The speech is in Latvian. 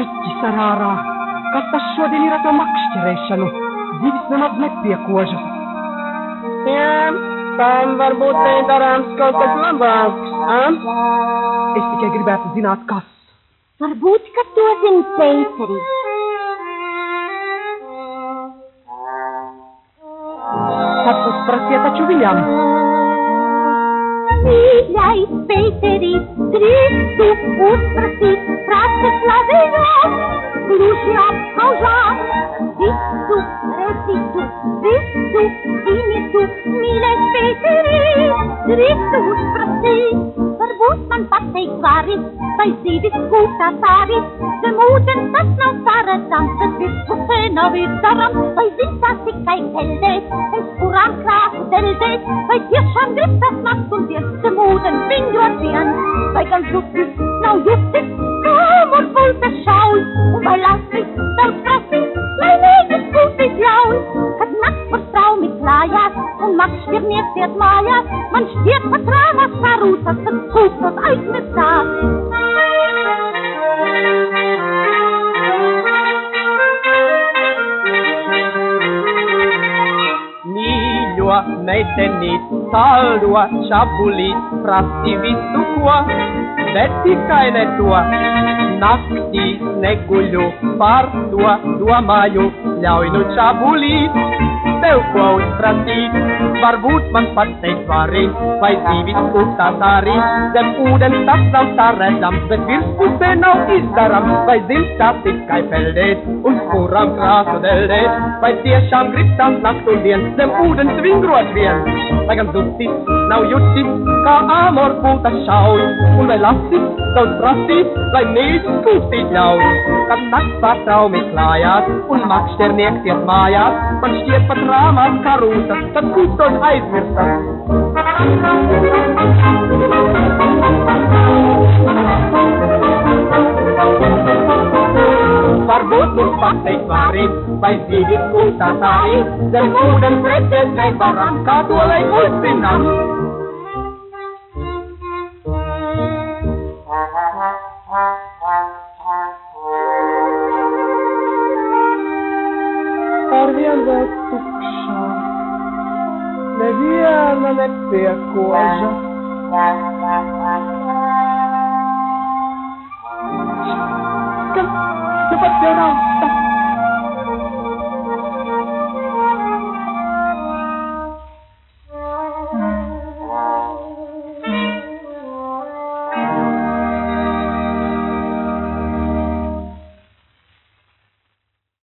Kaikki sarārā, kas tas šodien ir to makšķerēšanu, divis nemaz nepiekuožas. Jā, tam varbūt te darāms kaut kas labāks, Es tikai gribētu zināt, kas. Varbūt, ka to zina Pēteri. Tad uzprasiet taču viņam. Mīļais Pēteri, drīkstu uzprasīt prasa slavējot, gluži apskaužāt. Visu redzītu, visu zinitu, mīļais Pēteri, drīkstu uzprasīt. Varbūt man pateikt vari, vai zīvis kūtā sāri, zem ūdens tas nav saredzams, bet virspusē nav izdarams, vai zintās tikai peldēt, aiz kurām krāsu deldēt, vai tiešām grib tas nakts un diens, zem ūdens vingrot viens, vai gan zutis nav jutis, kā murpulta šauj, un vai lasis daudz prasīt, lai mēģis kūtīt ļauj, kad nakts par straumi klājās, un makšķirnieks iet mājās, man šķiet pat rāmās sarūtas, tad kūptos aizmirstās. Mīļo meitenīt, saldo čabulīt, prasti visu ko, bet tikai ne to. Naktī neguļu, par to domāju, ļauj nu čabulīt, tev ko uzprasīt. Varbūt man pateikt vari, vai zīvis kūtās arī, zem ūdens tas nav saredzams, bet virspusē nav izdarams, vai zimstās tikai peldēt, un kurām krāsu deldēt, vai tiešām grib tās nakts un diens, zem ūdens vingrot vien, vai gan zutis nav jutis, kā āmorpulta šauj, un vai lasis daudz prasīt, lai mēģis kūstīt ļauj. Kad nakts pār traumi klājās, un makšķernieks iet mājās, man šķiet pat rāmās karūtas, tad kūstos aizmirstas. Varbūt mums pateikt vari, vai zīvis kūtās arī, zem ūdens redzēt nevaram, kā to lai uzzinām. Arvien vēl tukšā, neviena nepiekoža. Nu pat jau nav.